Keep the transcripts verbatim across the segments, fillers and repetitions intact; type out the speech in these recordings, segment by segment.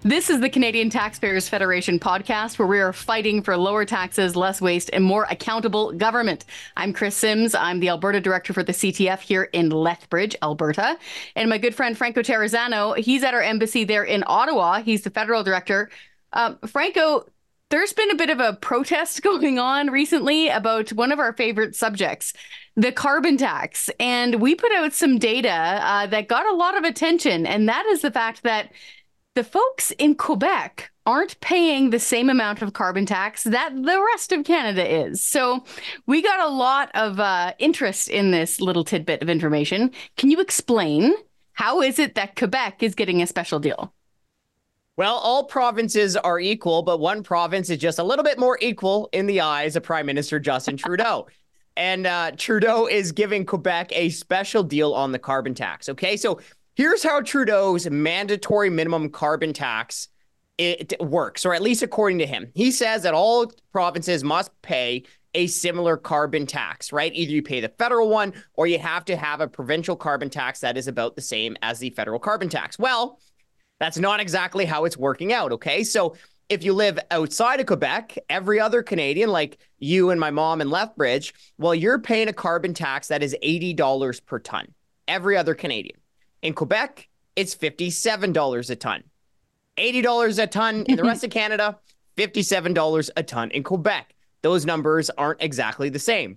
This is the Canadian Taxpayers Federation podcast, where we are fighting for lower taxes, less waste, and more accountable government. I'm Chris Sims. I'm the Alberta Director for the C T F here in Lethbridge, Alberta. And my good friend Franco Terrazzano, he's at our embassy there in Ottawa. He's the Federal Director. Um, Franco, there's been a bit of a protest going on recently about one of our favorite subjects, the carbon tax. And we put out some data uh, that got a lot of attention, and that is the fact that the folks in Quebec aren't paying the same amount of carbon tax that the rest of Canada is. So we got a lot of uh, interest in this little tidbit of information. Can you explain how is it that Quebec is getting a special deal? Well, all provinces are equal, but one province is just a little bit more equal in the eyes of Prime Minister Justin Trudeau. And uh, Trudeau is giving Quebec a special deal on the carbon tax. Okay, so here's how Trudeau's mandatory minimum carbon tax it works, or at least according to him. He says that all provinces must pay a similar carbon tax, right? Either you pay the federal one or you have to have a provincial carbon tax that is about the same as the federal carbon tax. Well, that's not exactly how it's working out, okay? So if you live outside of Quebec, every other Canadian, like you and my mom in Lethbridge, well, you're paying a carbon tax that is eighty dollars per ton. Every other Canadian. In Quebec, it's fifty-seven dollars a ton. eighty dollars a ton in the rest of Canada, fifty-seven dollars a ton in Quebec. Those numbers aren't exactly the same.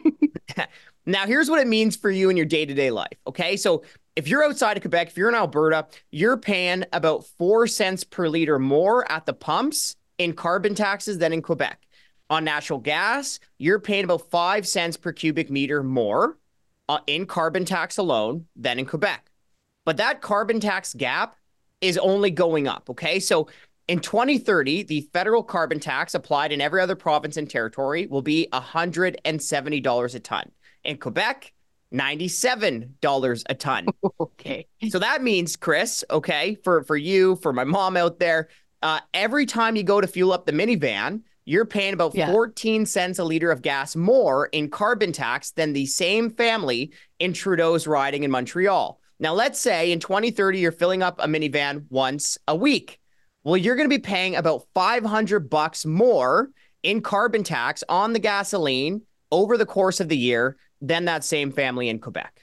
Now, here's what it means for you in your day-to-day life, okay? So if you're outside of Quebec, if you're in Alberta, you're paying about four cents per liter more at the pumps in carbon taxes than in Quebec. On natural gas, you're paying about five cents per cubic meter more uh, in carbon tax alone than in Quebec. But that carbon tax gap is only going up, okay? So in twenty thirty, the federal carbon tax applied in every other province and territory will be one hundred seventy dollars a ton. In Quebec, ninety-seven dollars a ton. Okay. So that means, Chris, okay, for, for you, for my mom out there, uh, every time you go to fuel up the minivan, you're paying about yeah. fourteen cents a liter of gas more in carbon tax than the same family in Trudeau's riding in Montreal. Now, let's say in twenty thirty, you're filling up a minivan once a week. Well, you're going to be paying about five hundred bucks more in carbon tax on the gasoline over the course of the year than that same family in Quebec.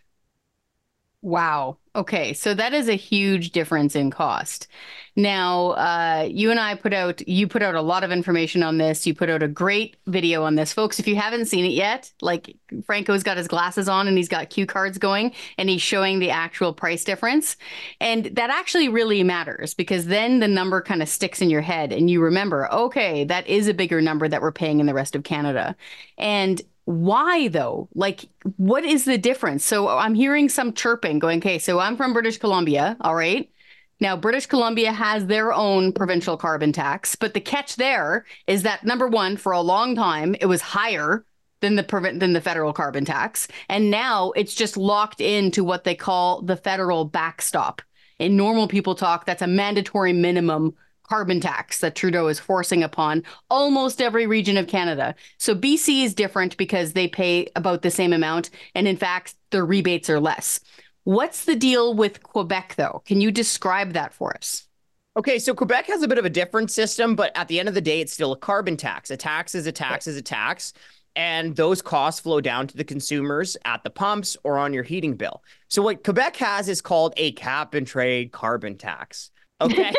Wow. Okay. So that is a huge difference in cost. Now, uh, you and I put out, you put out a lot of information on this. You put out a great video on this. Folks, if you haven't seen it yet, like Franco's got his glasses on and he's got cue cards going and he's showing the actual price difference. And that actually really matters because then the number kind of sticks in your head and you remember, okay, that is a bigger number that we're paying in the rest of Canada. And why though? Like, what is the difference? So I'm hearing some chirping going, okay, so I'm from British Columbia. All right. Now, British Columbia has their own provincial carbon tax, but the catch there is that number one, for a long time, it was higher than the than the federal carbon tax. And now it's just locked into what they call the federal backstop. In normal people talk, that's a mandatory minimum carbon tax that Trudeau is forcing upon almost every region of Canada. So B C is different because they pay about the same amount. And in fact, their rebates are less. What's the deal with Quebec, though? Can you describe that for us? Okay, so Quebec has a bit of a different system, but at the end of the day, it's still a carbon tax. A tax is a tax is a tax. And those costs flow down to the consumers at the pumps or on your heating bill. So what Quebec has is called a cap and trade carbon tax. Okay.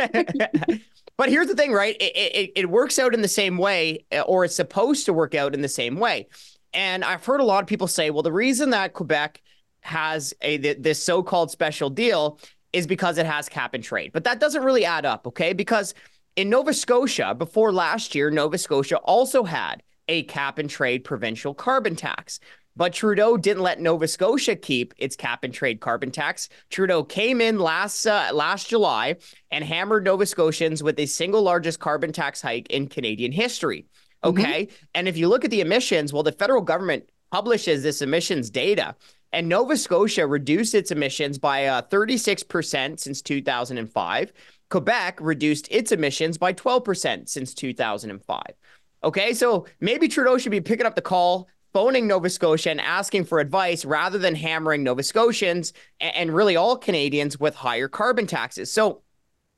But here's the thing, right? It, it, it works out in the same way, or it's supposed to work out in the same way. And I've heard a lot of people say, well, the reason that Quebec has a this so-called special deal is because it has cap and trade. But that doesn't really add up, okay? Because in Nova Scotia, before last year, Nova Scotia also had a cap and trade provincial carbon tax. But Trudeau didn't let Nova Scotia keep its cap and trade carbon tax. Trudeau came in last uh, last July and hammered Nova Scotians with the single largest carbon tax hike in Canadian history. Okay. Mm-hmm. And if you look at the emissions, well, the federal government publishes this emissions data, and Nova Scotia reduced its emissions by uh, thirty-six percent since two thousand five. Quebec reduced its emissions by twelve percent since two thousand five. Okay. So maybe Trudeau should be picking up the call, phoning Nova Scotia and asking for advice rather than hammering Nova Scotians and, and really all Canadians with higher carbon taxes. So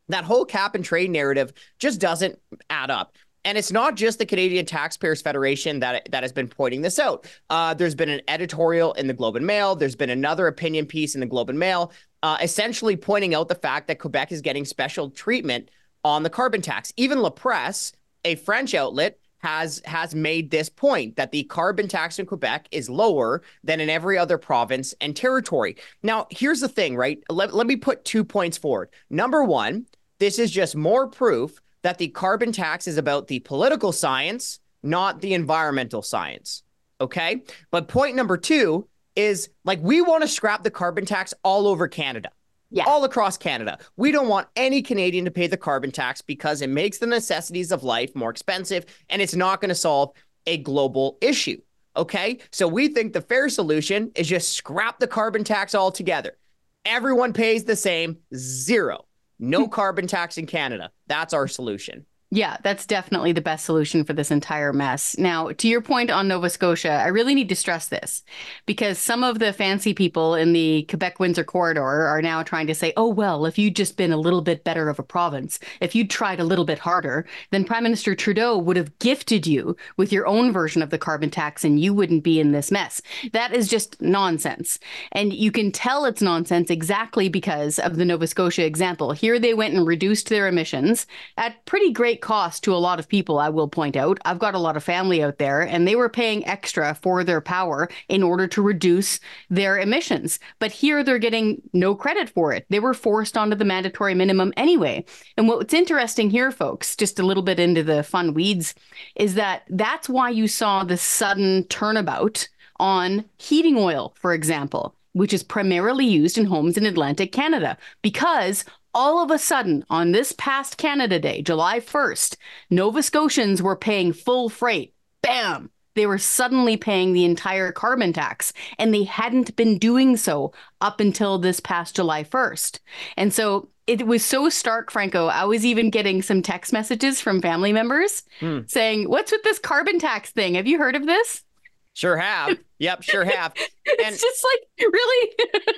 That whole cap and trade narrative just doesn't add up. And it's not just the Canadian Taxpayers Federation that, that has been pointing this out. Uh, there's been an editorial in the Globe and Mail. There's been another opinion piece in the Globe and Mail, uh, essentially pointing out the fact that Quebec is getting special treatment on the carbon tax. Even La Presse, a French outlet, has has made this point that the carbon tax in Quebec is lower than in every other province and territory. Now, here's the thing, right? Let, let me put two points forward. Number one, this is just more proof that the carbon tax is about the political science, not the environmental science. Okay? But point number two is, like, we want to scrap the carbon tax all over Canada. Yeah. All across Canada. We don't want any Canadian to pay the carbon tax because it makes the necessities of life more expensive and it's not going to solve a global issue. Okay? So we think the fair solution is just scrap the carbon tax altogether. Everyone pays the same, zero. No carbon tax in Canada. That's our solution. Yeah, that's definitely the best solution for this entire mess. Now, to your point on Nova Scotia, I really need to stress this because some of the fancy people in the Quebec-Windsor corridor are now trying to say, oh, well, if you'd just been a little bit better of a province, if you'd tried a little bit harder, then Prime Minister Trudeau would have gifted you with your own version of the carbon tax and you wouldn't be in this mess. That is just nonsense. And you can tell it's nonsense exactly because of the Nova Scotia example. Here they went and reduced their emissions at pretty great cost to a lot of people, I will point out. I've got a lot of family out there, and they were paying extra for their power in order to reduce their emissions. But here they're getting no credit for it. They were forced onto the mandatory minimum anyway. And what's interesting here, folks, just a little bit into the fun weeds, is that that's why you saw the sudden turnabout on heating oil, for example, which is primarily used in homes in Atlantic Canada, because all of a sudden, on this past Canada Day, July first, Nova Scotians were paying full freight. Bam! They were suddenly paying the entire carbon tax, and they hadn't been doing so up until this past July first. And so it was so stark, Franco. I was even getting some text messages from family members hmm. saying, what's with this carbon tax thing? Have you heard of this? Sure have. Yep, sure have. And it's just like, really?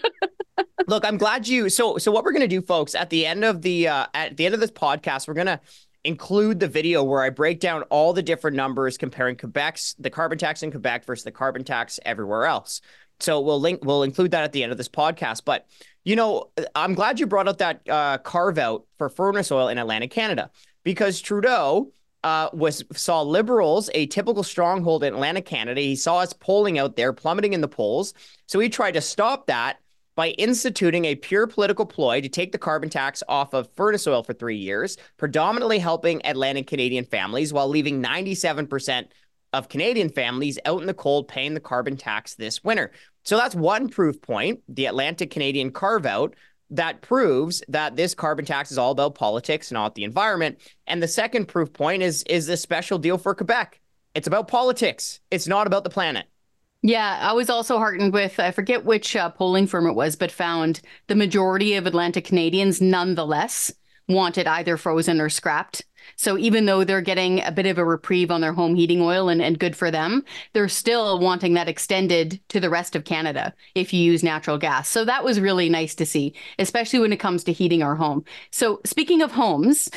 Look, I'm glad you. So, so what we're gonna do, folks, at the end of the uh, at the end of this podcast, we're gonna include the video where I break down all the different numbers comparing Quebec's the carbon tax in Quebec versus the carbon tax everywhere else. So we'll link we'll include that at the end of this podcast. But you know, I'm glad you brought up that uh, carve out for furnace oil in Atlantic Canada, because Trudeau Uh, was saw Liberals, a typical stronghold in Atlantic Canada. He saw us polling out there, plummeting in the polls. So he tried to stop that by instituting a pure political ploy to take the carbon tax off of furnace oil for three years, predominantly helping Atlantic Canadian families while leaving ninety-seven percent of Canadian families out in the cold paying the carbon tax this winter. So that's one proof point, the Atlantic Canadian carve-out, that proves that this carbon tax is all about politics, not the environment. And the second proof point is, is this special deal for Quebec. It's about politics. It's not about the planet. Yeah, I was also heartened with, I forget which uh, polling firm it was, but found the majority of Atlantic Canadians nonetheless wanted either frozen or scrapped. So even though they're getting a bit of a reprieve on their home heating oil and, and good for them, they're still wanting that extended to the rest of Canada if you use natural gas. So that was really nice to see, especially when it comes to heating our home. So speaking of homes,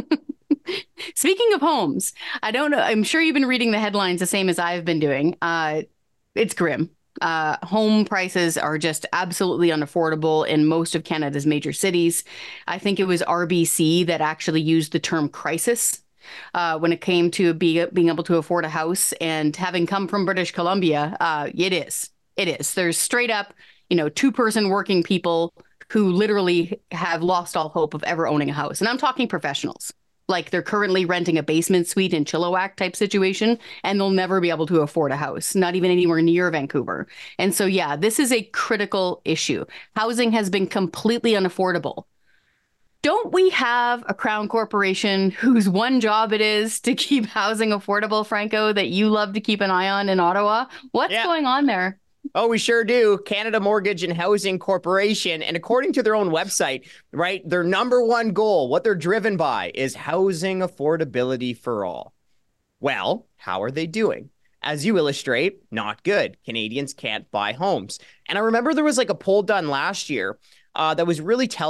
speaking of homes, I don't know, I'm sure you've been reading the headlines the same as I've been doing. Uh, it's grim. Uh, home prices are just absolutely unaffordable in most of Canada's major cities. I think it was R B C that actually used the term crisis uh, when it came to be, being able to afford a house. And having come from British Columbia, uh, it is. It is. There's straight up, you know, two-person working people who literally have lost all hope of ever owning a house. And I'm talking professionals. Like they're currently renting a basement suite in Chilliwack type situation, and they'll never be able to afford a house, not even anywhere near Vancouver. And so, yeah, this is a critical issue. Housing has been completely unaffordable. Don't we have a Crown Corporation whose one job it is to keep housing affordable, Franco, that you love to keep an eye on in Ottawa? What's yeah. going on there? Oh, we sure do. Canada Mortgage and Housing Corporation. And according to their own website, right, their number one goal, what they're driven by, is housing affordability for all. Well, how are they doing? As you illustrate, not good. Canadians can't buy homes. And I remember there was like a poll done last year uh, that was really telling.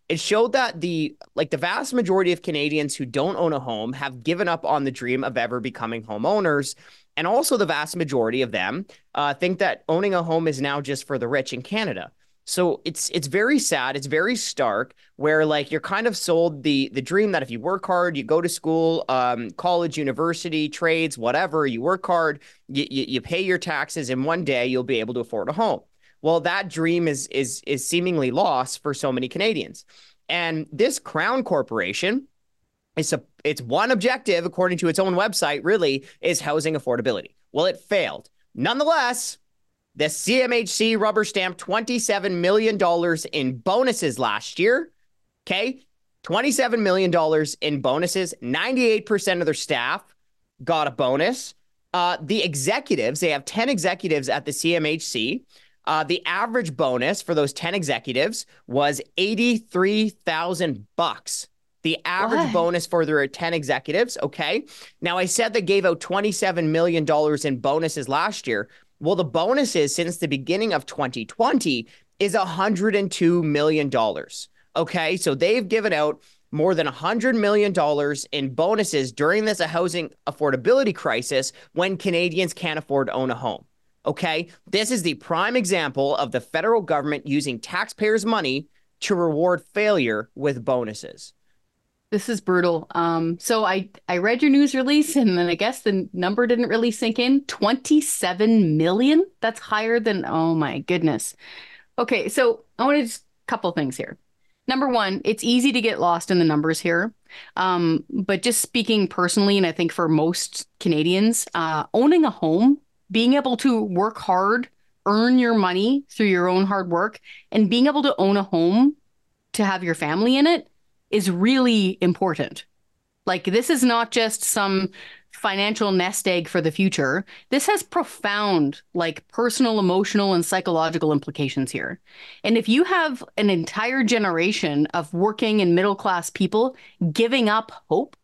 It showed that the like the vast majority of Canadians who don't own a home have given up on the dream of ever becoming homeowners. And also the vast majority of them uh, think that owning a home is now just for the rich in Canada. So it's it's very sad. It's very stark where like you're kind of sold the the dream that if you work hard, you go to school, um, college, university, trades, whatever, you work hard, you, you, you pay your taxes, and one day you'll be able to afford a home. Well, that dream is is is seemingly lost for so many Canadians. And this Crown Corporation, it's a its one objective, according to its own website, really is housing affordability. Well, it failed. Nonetheless, the C M H C rubber stamped twenty-seven million dollars in bonuses last year. Okay. twenty-seven million dollars in bonuses. ninety-eight percent of their staff got a bonus. Uh, the executives, they have ten executives at the C M H C. Uh, the average bonus for those ten executives was eighty-three thousand bucks. The average what? bonus for their ten executives. Okay. Now, I said they gave out twenty-seven million dollars in bonuses last year. Well, the bonuses since the beginning of twenty twenty is one hundred two million dollars. Okay, so they've given out more than one hundred million dollars in bonuses during this housing affordability crisis when Canadians can't afford to own a home. Okay, this is the prime example of the federal government using taxpayers' money to reward failure with bonuses. This is brutal. Um, so I, I read your news release and then I guess the number didn't really sink in. twenty-seven million? That's higher than, oh my goodness. Okay, so I want to just a couple things here. Number one, it's easy to get lost in the numbers here. Um, but just speaking personally, and I think for most Canadians, uh, owning a home, being able to work hard, earn your money through your own hard work, and being able to own a home to have your family in it is really important. Like, this is not just some financial nest egg for the future. This has profound, like, personal, emotional, and psychological implications here. And if you have an entire generation of working and middle-class people giving up hope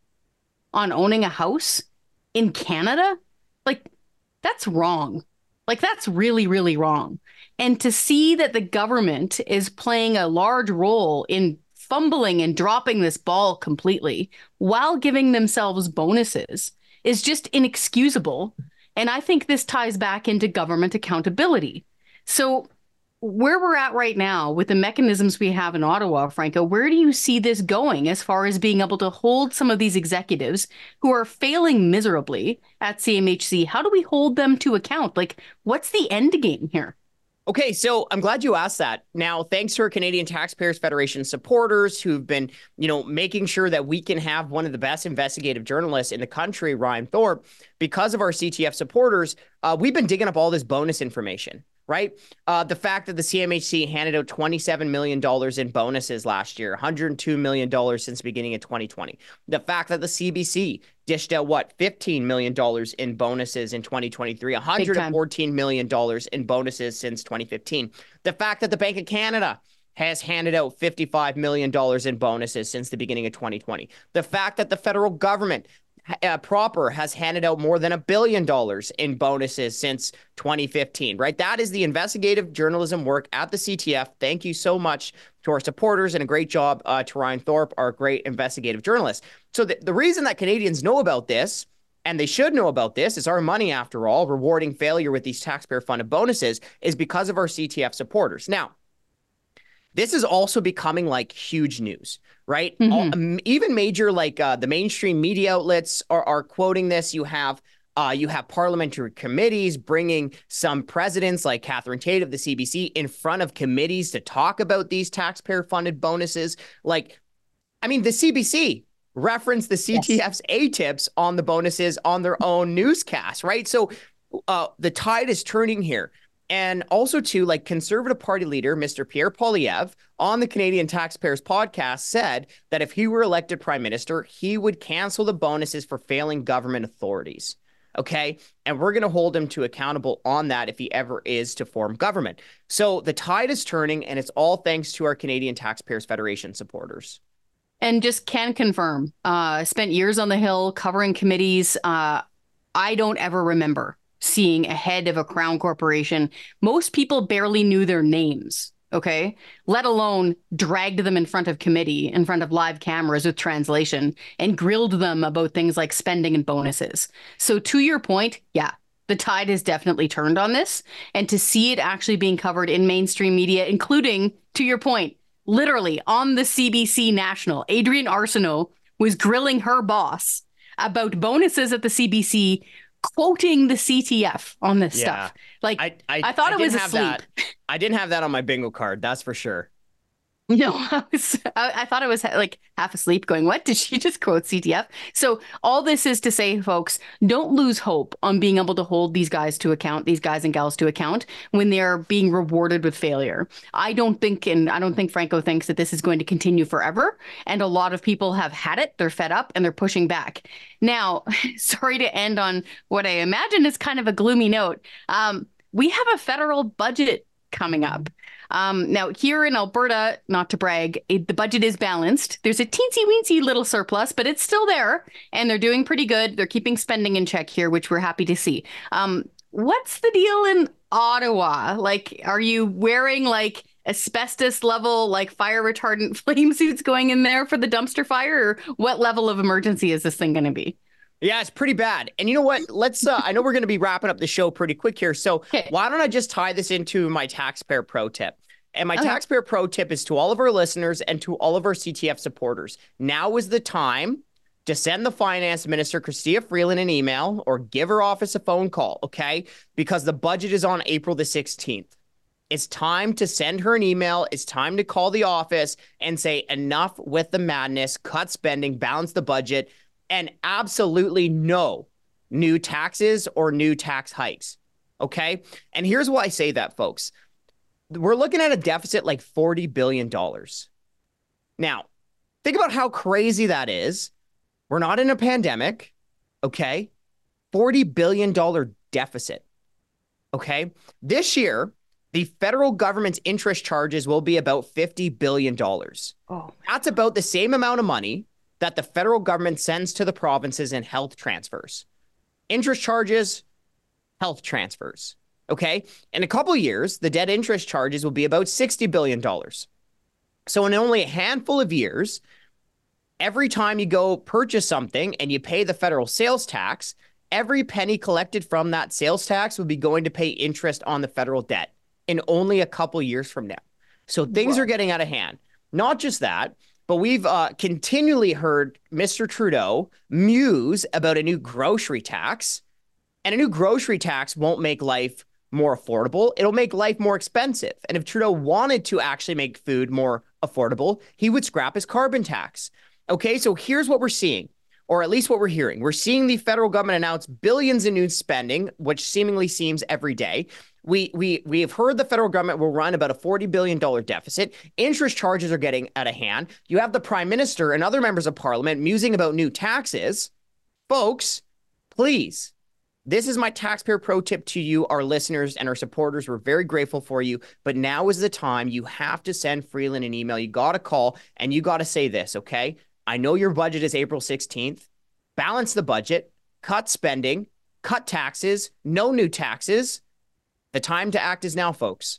on owning a house in Canada, like, that's wrong. Like, that's really, really wrong. And to see that the government is playing a large role in fumbling and dropping this ball completely while giving themselves bonuses is just inexcusable. And I think this ties back into government accountability. So where we're at right now with the mechanisms we have in Ottawa, Franco, where do you see this going as far as being able to hold some of these executives who are failing miserably at C M H C? How do we hold them to account? Like, what's the end game here? Okay, so I'm glad you asked that. Now, thanks to our Canadian Taxpayers Federation supporters who've been, you know, making sure that we can have one of the best investigative journalists in the country, Ryan Thorpe, because of our C T F supporters, uh, we've been digging up all this bonus information, right? Uh, the fact that the C M H C handed out twenty-seven million dollars in bonuses last year, one hundred two million dollars since the beginning of twenty twenty. The fact that the C B C dished out, what, fifteen million dollars in bonuses in twenty twenty-three, one hundred fourteen million dollars in bonuses since twenty fifteen. The fact that the Bank of Canada has handed out fifty-five million dollars in bonuses since the beginning of twenty twenty. The fact that the federal government Uh, proper has handed out more than a billion dollars in bonuses since twenty fifteen, right? That is the investigative journalism work at the C T F. Thank you so much to our supporters, and a great job uh, to Ryan Thorpe, our great investigative journalist. So the, the reason that Canadians know about this, and they should know about this, is our money, after all, rewarding failure with these taxpayer-funded bonuses, is because of our C T F supporters. Now, this is also becoming like huge news, right? Mm-hmm. All, um, even major like uh, the mainstream media outlets are, are quoting this. You have uh, you have parliamentary committees bringing some presidents like Catherine Tate of the C B C in front of committees to talk about these taxpayer-funded bonuses. Like, I mean, the C B C referenced the C T F's yes. A T I Ps on the bonuses on their own newscast, right? So uh, the tide is turning here. And also, too, like Conservative Party leader, Mister Pierre Poilievre, on the Canadian Taxpayers podcast said that if he were elected prime minister, he would cancel the bonuses for failing government authorities. Okay. And we're going to hold him to accountable on that if he ever is to form government. So the tide is turning, and it's all thanks to our Canadian Taxpayers Federation supporters. And just can confirm, uh, spent years on the Hill covering committees. Uh, I don't ever remember seeing a head of a Crown Corporation. Most people barely knew their names okay? Let alone dragged them in front of committee, in front of live cameras with translation, and grilled them about things like spending and bonuses. So to your point, yeah, the tide has definitely turned on this. And to see it actually being covered in mainstream media, including, to your point, literally on the C B C National, Adrienne Arsenault was grilling her boss about bonuses at the C B C, quoting the C T F on this yeah. stuff. Like, I, I, I thought I it was asleep. That. I didn't have that on my bingo card, that's for sure. No, I, was, I, I thought I was like half asleep going, what? Did she just quote C T F? So all this is to say, folks, don't lose hope on being able to hold these guys to account, these guys and gals to account when they're being rewarded with failure. I don't think, and I don't think Franco thinks that this is going to continue forever. And a lot of people have had it. They're fed up and they're pushing back. Now, sorry to end on what I imagine is kind of a gloomy note. Um, we have a federal budget coming up. Um, now, here in Alberta, not to brag, it, the budget is balanced. There's a teensy-weensy little surplus, but it's still there, and they're doing pretty good. They're keeping spending in check here, which we're happy to see. Um, what's the deal in Ottawa? Like, are you wearing, like, asbestos level, like, fire retardant flame suits going in there for the dumpster fire? Or what level of emergency is this thing going to be? Yeah, it's pretty bad. And you know what? Let's, uh, I know we're going to be wrapping up the show pretty quick here. So okay. Why don't I just tie this into my taxpayer pro tip? And my okay. taxpayer pro tip is to all of our listeners and to all of our C T F supporters. Now is the time to send the finance minister, Chrystia Freeland, an email or give her office a phone call, okay? Because the budget is on April the sixteenth. It's time to send her an email. It's time to call the office and say, enough with the madness, cut spending, balance the budget, and absolutely no new taxes or new tax hikes, okay? And here's why I say that, folks. We're looking at a deficit like forty billion dollars. Now, think about how crazy that is. We're not in a pandemic, okay? forty billion dollars deficit, okay? This year, the federal government's interest charges will be about fifty billion dollars. Oh. That's about the same amount of money that the federal government sends to the provinces in health transfers. Interest charges, health transfers. Okay, in a couple of years, the debt interest charges will be about sixty billion dollars. So in only a handful of years, every time you go purchase something and you pay the federal sales tax, every penny collected from that sales tax will be going to pay interest on the federal debt in only a couple years from now. So things Whoa. are getting out of hand. Not just that, but we've uh, continually heard Mister Trudeau muse about a new grocery tax, and a new grocery tax won't make life more affordable. It'll make life more expensive. And if Trudeau wanted to actually make food more affordable, he would scrap his carbon tax. Okay, so here's what we're seeing, or at least what we're hearing. We're seeing the federal government announce billions in new spending, which seemingly seems every day. We we we have heard the federal government will run about a forty billion dollars deficit. Interest charges are getting out of hand. You have the prime minister and other members of parliament musing about new taxes. Folks, please. This is my taxpayer pro tip to you, our listeners and our supporters. We're very grateful for you, but now is the time. You have to send Freeland an email. You got to call and you got to say this, okay? I know your budget is April sixteenth. Balance the budget, cut spending, cut taxes, no new taxes. The time to act is now, folks.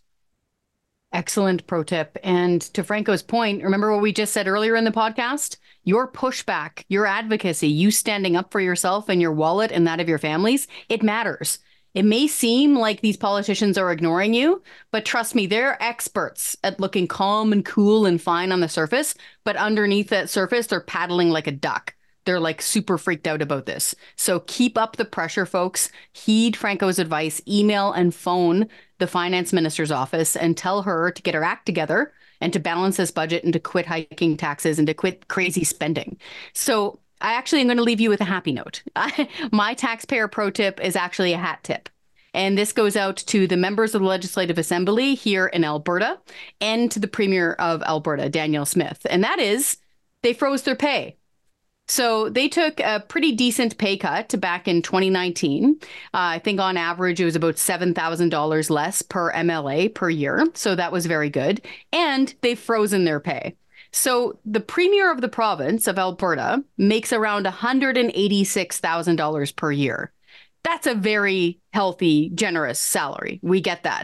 Excellent pro tip. And to Franco's point, remember what we just said earlier in the podcast? Your pushback, your advocacy, you standing up for yourself and your wallet and that of your families, it matters. It may seem like these politicians are ignoring you, but trust me, they're experts at looking calm and cool and fine on the surface. But underneath that surface, they're paddling like a duck. They're like super freaked out about this. So keep up the pressure, folks. Heed Franco's advice. Email and phone the finance minister's office and tell her to get her act together and to balance this budget and to quit hiking taxes and to quit crazy spending. So I actually am going to leave you with a happy note. My taxpayer pro tip is actually a hat tip. And this goes out to the members of the Legislative Assembly here in Alberta and to the Premier of Alberta, Danielle Smith. And that is, they froze their pay. So they took a pretty decent pay cut back in twenty nineteen. Uh, I think on average, it was about seven thousand dollars less per M L A per year. So that was very good. And they've frozen their pay. So the Premier of the province of Alberta makes around one hundred eighty-six thousand dollars per year. That's a very healthy, generous salary. We get that.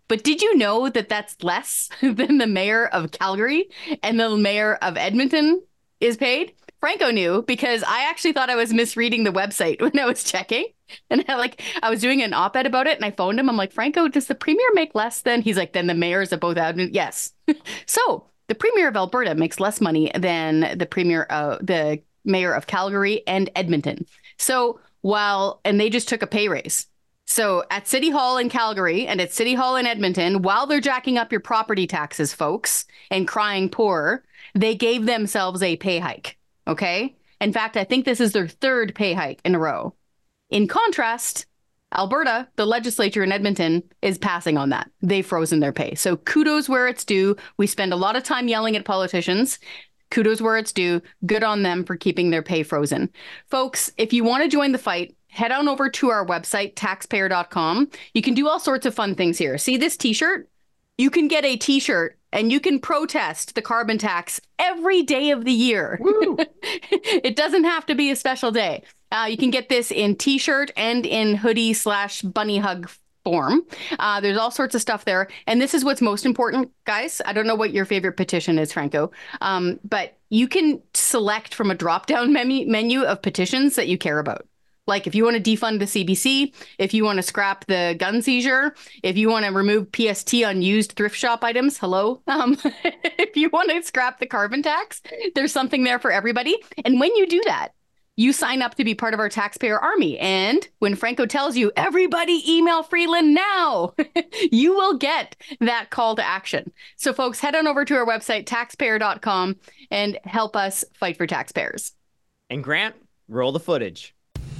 But did you know that that's less than the mayor of Calgary and the mayor of Edmonton is paid? Franco knew because I actually thought I was misreading the website when I was checking. And I, like I was doing an op-ed about it and I phoned him. I'm like, Franco, does the premier make less than? He's like, then the mayors of both Edmonton. Yes. So the premier of Alberta makes less money than the premier of the mayor of Calgary and Edmonton. So while and they just took a pay raise. So at City Hall in Calgary and at City Hall in Edmonton, while they're jacking up your property taxes, folks, and crying poor, they gave themselves a pay hike. Okay. In fact, I think this is their third pay hike in a row. In contrast, Alberta, the legislature in Edmonton, is passing on that. They've frozen their pay. So kudos where it's due. We spend a lot of time yelling at politicians. Kudos where it's due. Good on them for keeping their pay frozen. Folks, if you want to join the fight, head on over to our website, taxpayer dot com. You can do all sorts of fun things here. See this t-shirt? You can get a t-shirt and you can protest the carbon tax every day of the year. It doesn't have to be a special day. Uh, you can get this in t-shirt and in hoodie slash bunny hug form. Uh, there's all sorts of stuff there. And this is what's most important, guys. I don't know what your favorite petition is, Franco, um, but you can select from a drop-down menu, menu of petitions that you care about. Like if you want to defund the C B C, if you want to scrap the gun seizure, if you want to remove P S T on used thrift shop items, hello. Um, if you want to scrap the carbon tax, there's something there for everybody. And when you do that, you sign up to be part of our taxpayer army. And when Franco tells you, everybody email Freeland now, you will get that call to action. So folks, head on over to our website, taxpayer dot com, and help us fight for taxpayers. And Grant, roll the footage.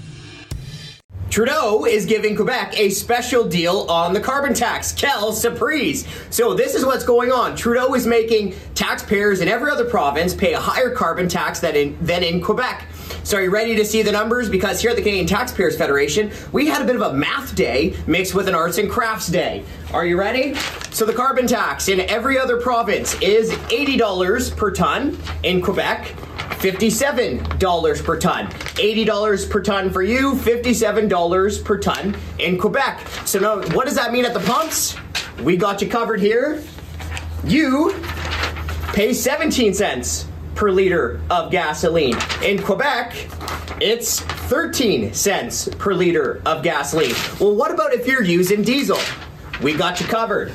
Trudeau is giving Quebec a special deal on the carbon tax. Quelle surprise. So this is what's going on. Trudeau is making taxpayers in every other province pay a higher carbon tax than in, than in Quebec. So are you ready to see the numbers? Because here at the Canadian Taxpayers Federation, we had a bit of a math day mixed with an arts and crafts day. Are you ready? So the carbon tax in every other province is eighty dollars per ton. In Quebec, fifty-seven dollars per ton. eighty dollars per ton for you, fifty-seven dollars per ton in Quebec. So now, what does that mean at the pumps? We got you covered here. You pay seventeen cents per liter of gasoline. In Quebec, it's thirteen cents per liter of gasoline. Well, what about if you're using diesel? We got you covered.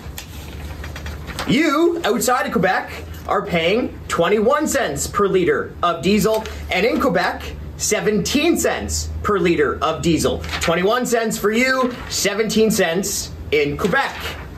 You, outside of Quebec, are paying twenty-one cents per liter of diesel, and in Quebec, seventeen cents per liter of diesel. twenty-one cents for you, seventeen cents in Quebec.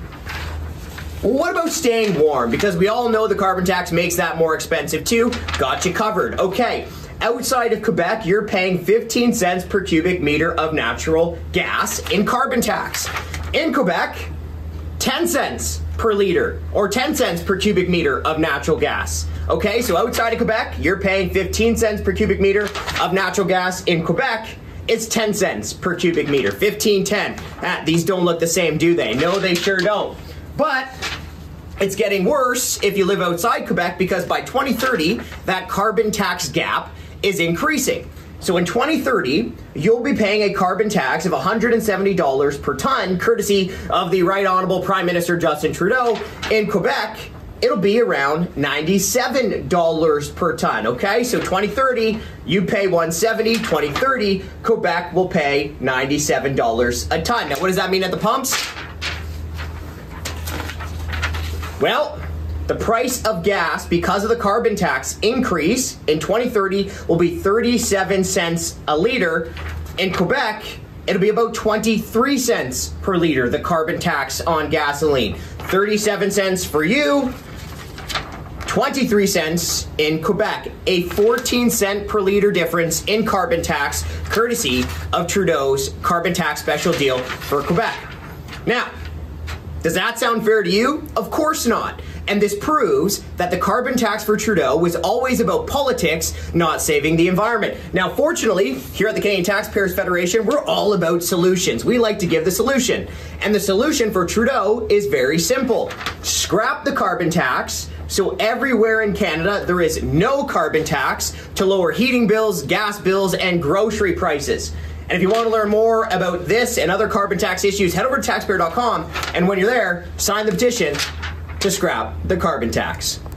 Well, what about staying warm? Because we all know the carbon tax makes that more expensive too. Got you covered. Okay. Outside of Quebec, you're paying fifteen cents per cubic meter of natural gas in carbon tax. In Quebec, ten cents per liter or ten cents per cubic meter of natural gas. Okay, so outside of Quebec, you're paying fifteen cents per cubic meter of natural gas. In Quebec, it's ten cents per cubic meter. fifteen, ten. Ah, these don't look the same, do they? No, they sure don't. But it's getting worse if you live outside Quebec, because by twenty thirty, that carbon tax gap is increasing. So in twenty thirty, you'll be paying a carbon tax of one hundred seventy dollars per ton, courtesy of the Right Honourable Prime Minister Justin Trudeau. In Quebec, it'll be around ninety-seven dollars per ton, okay? So twenty thirty, you pay one hundred seventy dollars. twenty thirty, Quebec will pay ninety-seven dollars a ton. Now, what does that mean at the pumps? Well, the price of gas, because of the carbon tax increase in twenty thirty, will be thirty-seven cents a liter. In Quebec, it'll be about twenty-three cents per liter, the carbon tax on gasoline. thirty-seven cents for you, twenty-three cents in Quebec. A fourteen cent per liter difference in carbon tax, courtesy of Trudeau's carbon tax special deal for Quebec. Now, does that sound fair to you? Of course not. And this proves that the carbon tax for Trudeau was always about politics, not saving the environment. Now, fortunately, here at the Canadian Taxpayers Federation, we're all about solutions. We like to give the solution. And the solution for Trudeau is very simple. Scrap the carbon tax, so everywhere in Canada there is no carbon tax to lower heating bills, gas bills, and grocery prices. And if you want to learn more about this and other carbon tax issues, head over to taxpayer dot com. And when you're there, sign the petition to scrap the carbon tax.